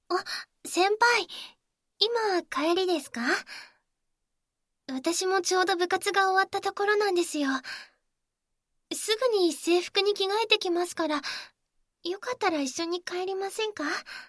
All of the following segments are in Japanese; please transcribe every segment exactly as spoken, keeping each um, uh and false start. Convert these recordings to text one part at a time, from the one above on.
あ、先輩、今帰りですか？私もちょうど部活が終わったところなんですよ。すぐに制服に着替えてきますから、よかったら一緒に帰りませんか？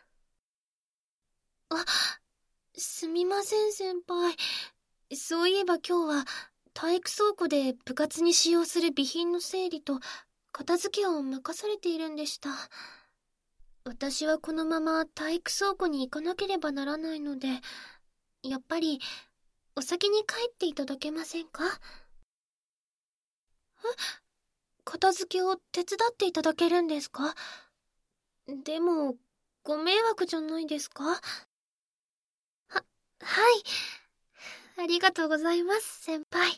あ、すみません先輩。そういえば今日は体育倉庫で部活に使用する備品の整理と片付けを任されているんでした。私はこのまま体育倉庫に行かなければならないので、やっぱりお先に帰っていただけませんか？え、片付けを手伝っていただけるんですか？でも、ご迷惑じゃないですか？は、はい。ありがとうございます、先輩。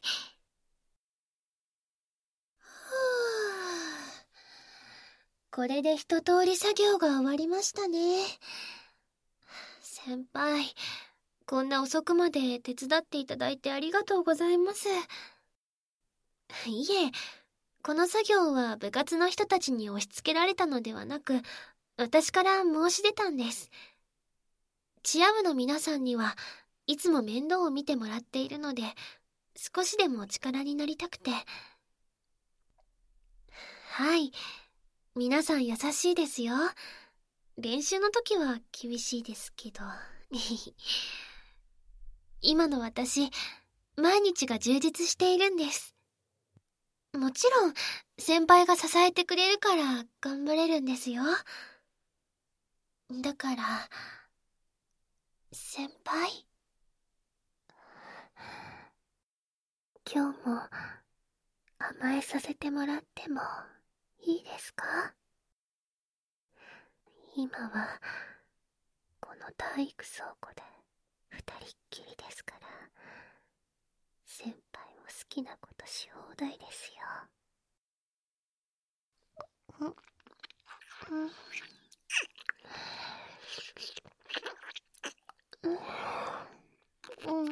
ふぅ。これで一通り作業が終わりましたね。先輩、こんな遅くまで手伝っていただいてありがとうございます。いえ、この作業は部活の人たちに押し付けられたのではなく、私から申し出たんです。チア部の皆さんにはいつも面倒を見てもらっているので、少しでも力になりたくて。はい、皆さん優しいですよ。練習の時は厳しいですけど。今の私、毎日が充実しているんです。もちろん、先輩が支えてくれるから頑張れるんですよ。だから、先輩？今日も甘えさせてもらってもいいですか？今は、この体育倉庫で二人っきりですから、先輩も好きなことし放題ですよ。うん、うん、うん、うん。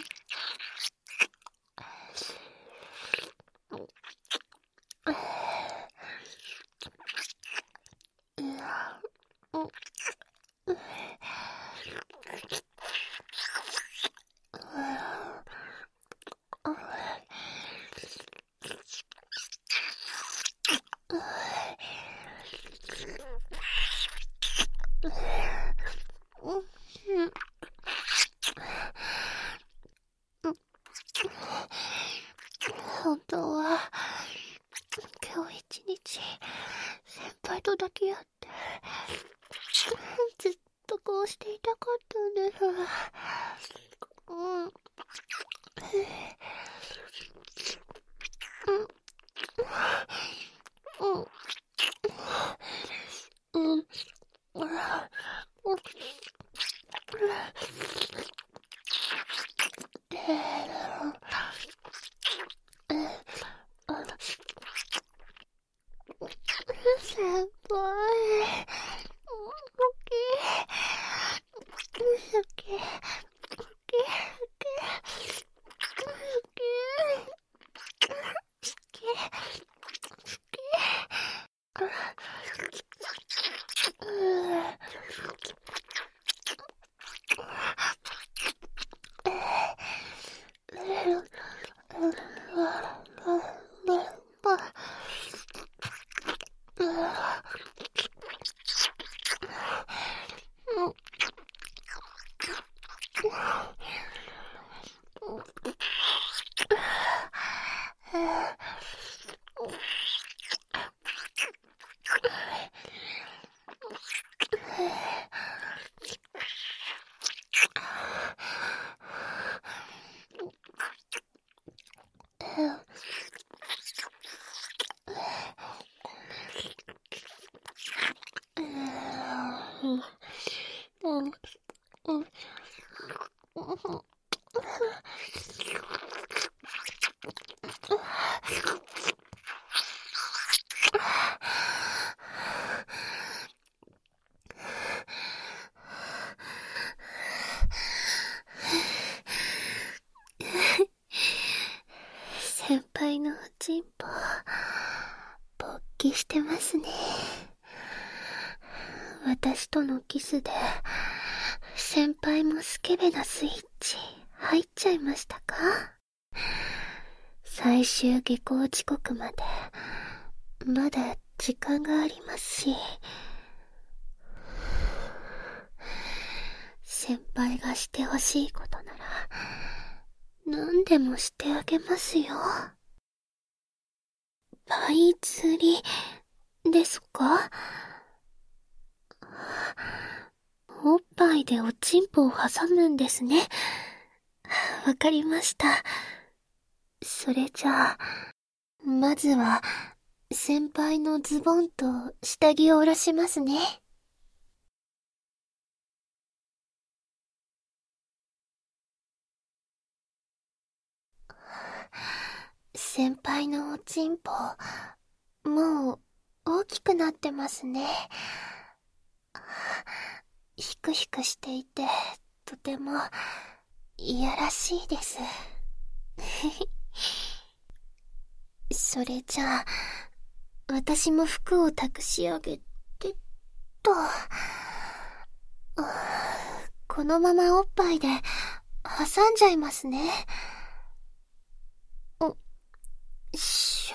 本当は今日一日先輩と抱き合ってずっとこうしていたかったんです。うん。うん。うん。先輩。先輩のおちんぽ勃起してますね。私とのキスで先輩もスケベなスイッチ入っちゃいましたか？最終下校時刻までまだ時間がありますし、先輩がしてほしいことなら何でもしてあげますよ。パイ釣りですか？おっぱいでおちんぽを挟むんですね。わかりました。それじゃあ、まずは先輩のズボンと下着を下ろしますね。先輩のおちんぽ、もう大きくなってますね。ひくひくしていて、とてもいやらしいです。それじゃあ、私も服を託し上げて、と。このままおっぱいで挟んじゃいますね。お、しょ。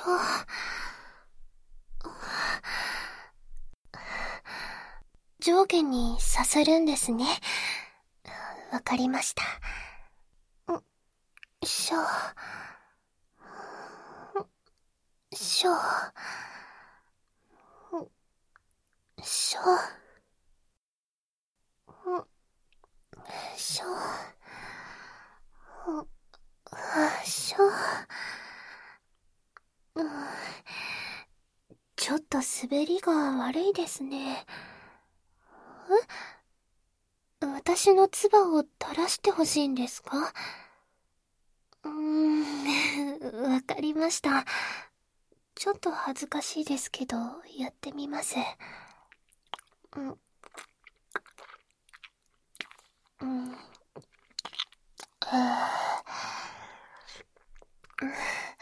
上下にさするんですね。わかりました。んしょ。しょ。しょ。しょ。しょ。ちょっと滑りが悪いですね。え？私の唾を垂らしてほしいんですか？うーん、わかりました。ちょっと恥ずかしいですけど、やってみます。うん。うん。はぁ。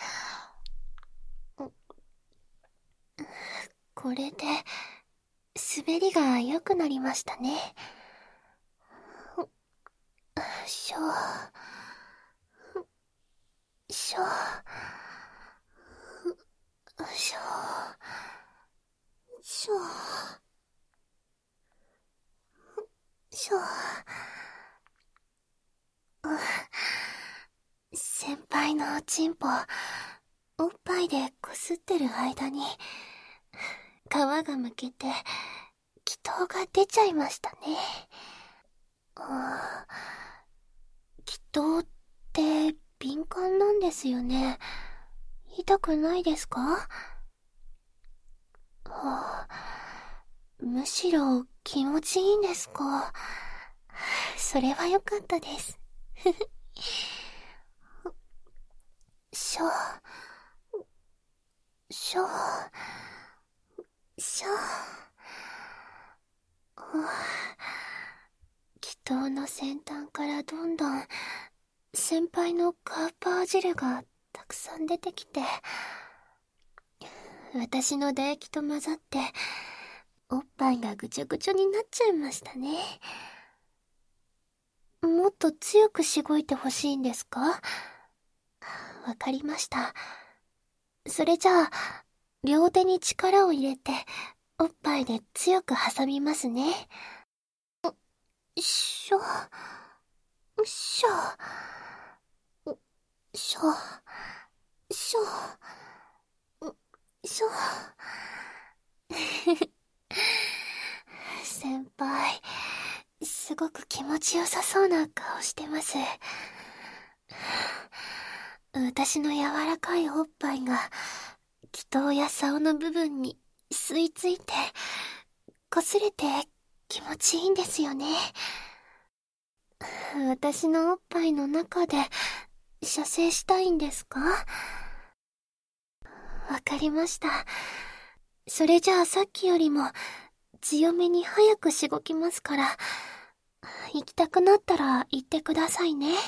これで、滑りが良くなりましたね。しょ。しょ。しょ。しょ。しょ。先輩のおちんぽ、おっぱいでこすってる間に、皮がむけて、気筒が出ちゃいましたね。あー、気筒って敏感なんですよね。痛くないですか？はあ、むしろ気持ちいいんですか？それは良かったです。しょ、しょ、しょ。気筒の先端からどんどん先輩のカーパー汁がたくさん出てきて、私の唾液と混ざっておっぱいがぐちょぐちょになっちゃいましたね。もっと強くしごいてほしいんですか？わかりました。それじゃあ、両手に力を入れて、おっぱいで強く挟みますね。しょ、しょ、しょ、しょ、しょ。先輩、すごく気持ちよさそうな顔してます。私の柔らかいおっぱいが、気筒や竿の部分に吸い付いて、擦れて気持ちいいんですよね。私のおっぱいの中で射精したいんですか？わかりました。それじゃあさっきよりも強めに早くしごきますから、行きたくなったら行ってくださいね。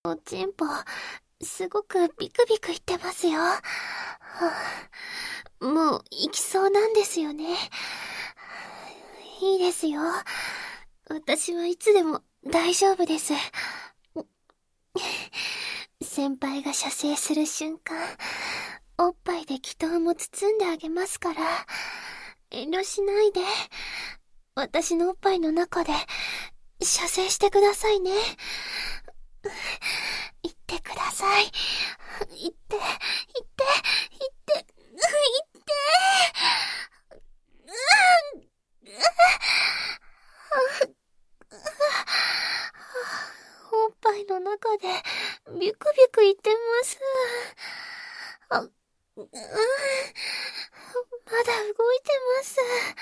おちんぽ、すごくビクビクいってますよ。はあ、もう行きそうなんですよね。いいですよ。私はいつでも大丈夫です。先輩が射精する瞬間、おっぱいで祈祷も包んであげますから、遠慮しないで、私のおっぱいの中で射精してくださいね。言ってください。言って、言って、言って、言って。おっぱいの中でビクビク言ってます。あ、うん、まだ動いてます。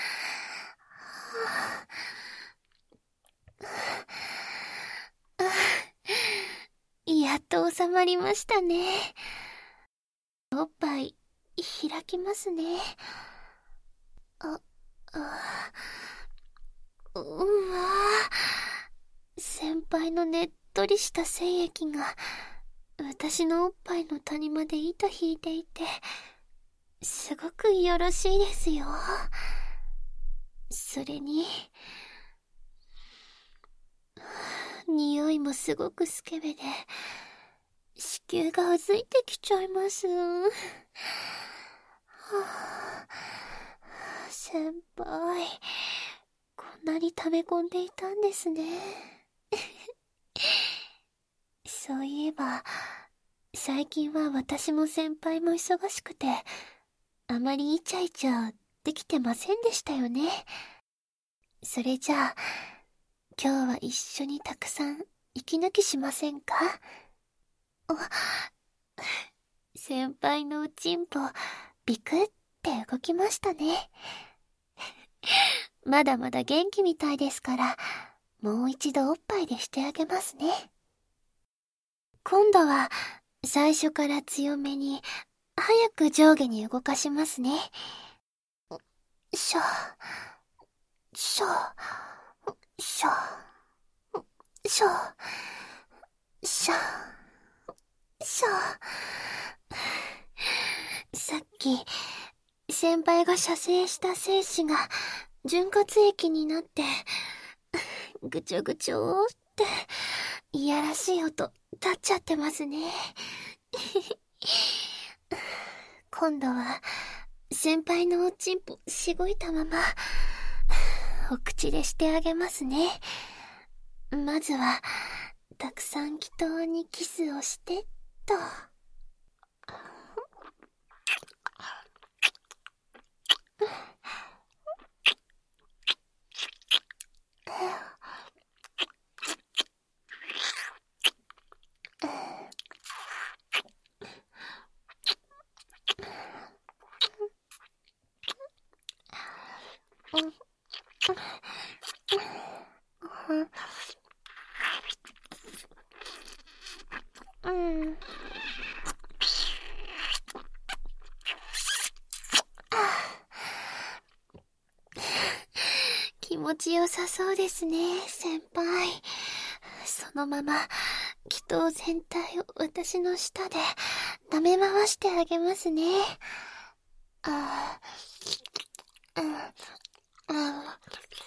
やっと収まりましたね。おっぱい開きますね。あ、あ、うんわぁ。先輩のねっとりした精液が私のおっぱいの谷まで糸引いていて、すごくよろしいですよ。それに、匂いもすごくスケベで、子宮がうずいてきちゃいます。はあ、先輩、こんなに溜め込んでいたんですね。そういえば、最近は私も先輩も忙しくて、あまりイチャイチャできてませんでしたよね。それじゃあ、今日は一緒にたくさん息抜きしませんか？先輩のおちんぽ、ビクって動きましたね。まだまだ元気みたいですから、もう一度おっぱいでしてあげますね。今度は、最初から強めに、早く上下に動かしますね。しょ、しょ、しょ、しょ、しょ、しょ。さっき、先輩が射精した精子が潤滑液になって、ぐちょぐちょーって、いやらしい音立っちゃってますね。今度は、先輩のおちんぽしごいたまま、お口でしてあげますね。まずは、たくさん祈祷にキスをしてっと。うん。気持ちよさそうですね、先輩。そのまま、祈祷全体を私の舌で舐め回してあげますね。ああ、うん、ああ。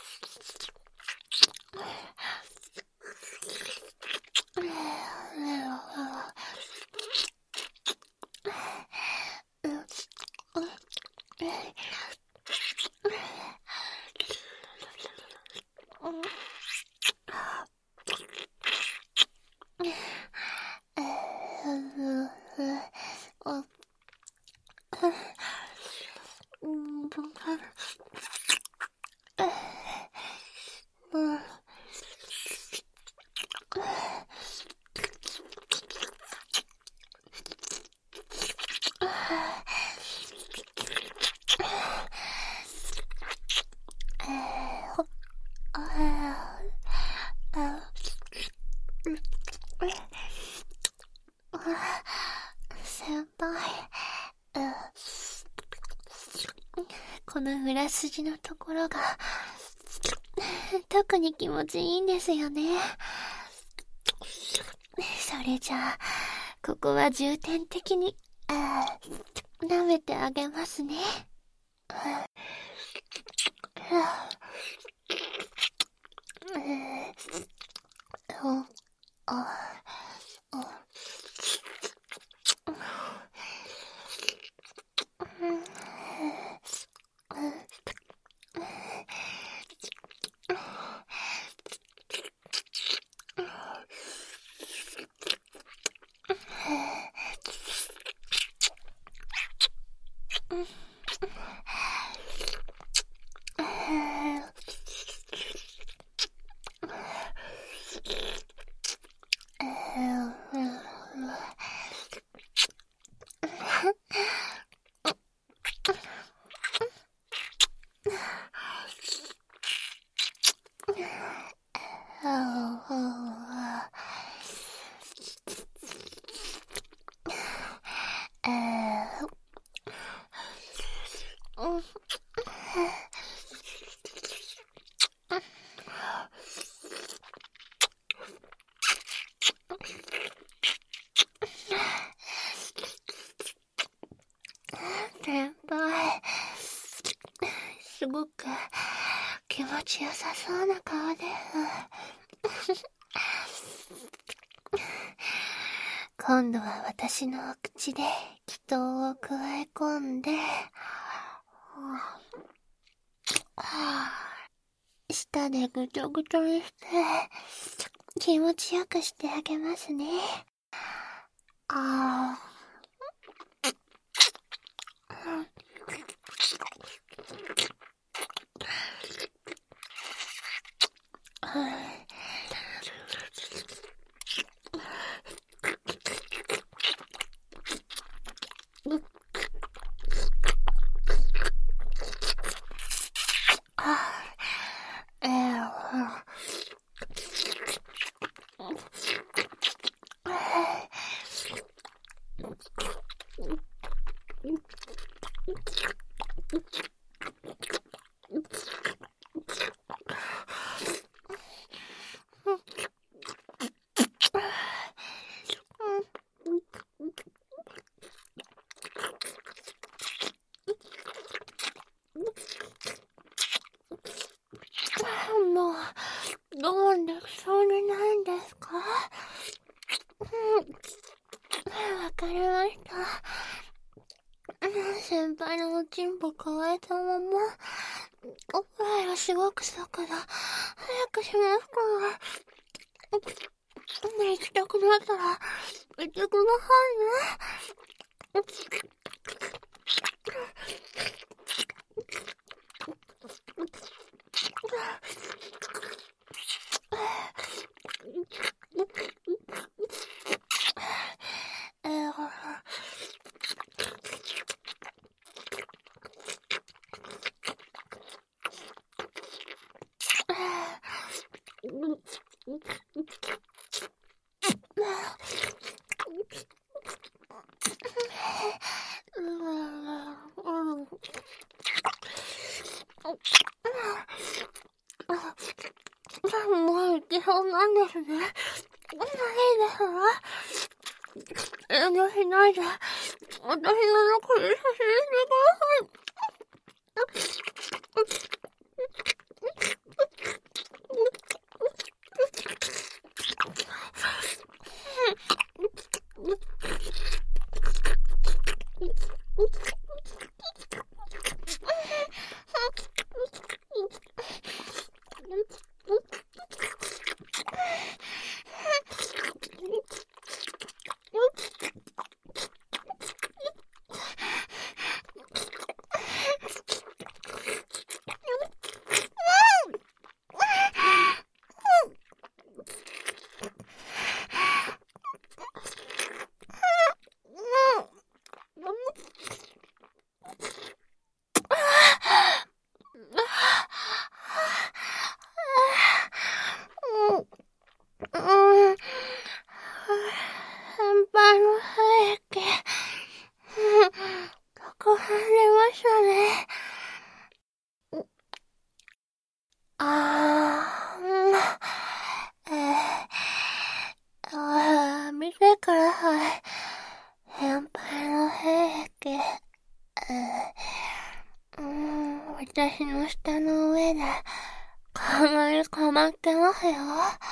先輩、この裏筋のところが特に気持ちいいんですよね。 それじゃあ、ここは重点的に、舐めてあげますね。先輩、すごく気持ちよさそうな顔です。今度は私のお口で気筒を加え込んで、舌でぐちょぐちょにして気持ちよくしてあげますね。ああ。もう、我慢できそうにないんですか？わかりました。先輩のおちんぽ加えたまま、おっぱいはすごく速度、早くしますから。ね、行きたくなったら、行ってくださいね。もういけそうなんですね。いいですわ。遠慮しないで、私の残り写真してください。 私の舌の上で、煙溜まってますよ。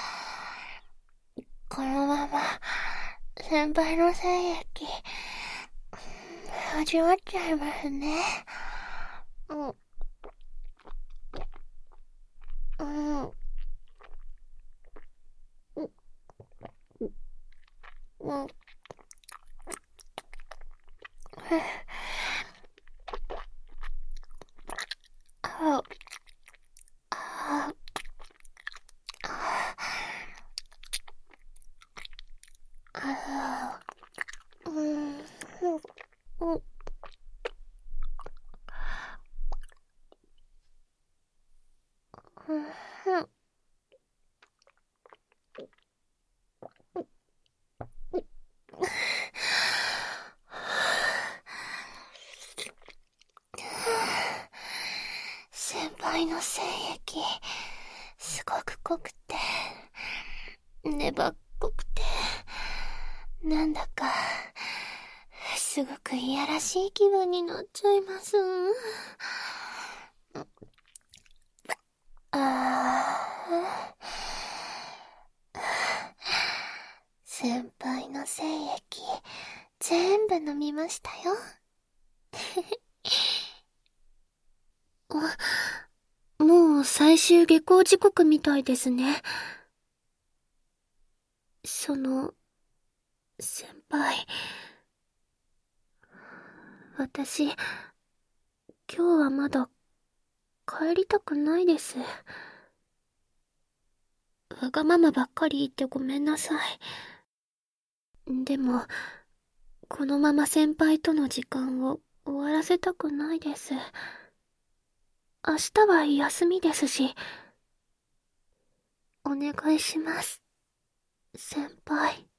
このまま、先輩の精液、味わっちゃいますね。うん。うん。うん。うん。あ、あ、あ、うん、うん、うん、うん。先輩の精液、すごく濃くて、粘っこくて、なんだか、すごくいやらしい気分になっちゃいます。ああ、先輩の精液、全部飲みましたよ。あ、もう最終下校時刻みたいですね。その、先輩。私、今日はまだ帰りたくないです。わがままばっかり言ってごめんなさい。でも、このまま先輩との時間を終わらせたくないです。明日は休みですし、お願いします、先輩。